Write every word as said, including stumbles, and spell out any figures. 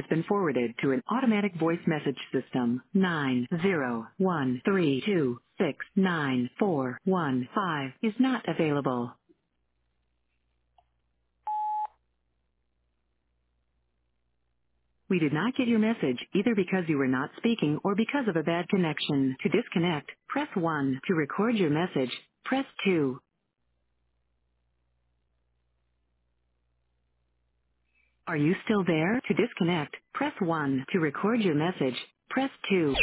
been forwarded to an automatic voice message system. nine zero one three two six nine four one five is not available. We did not get your message either because you were not speaking or because of a bad connection. To disconnect, press one. To record your message, press two. Are you still there? To disconnect, press one. To record your message, press two.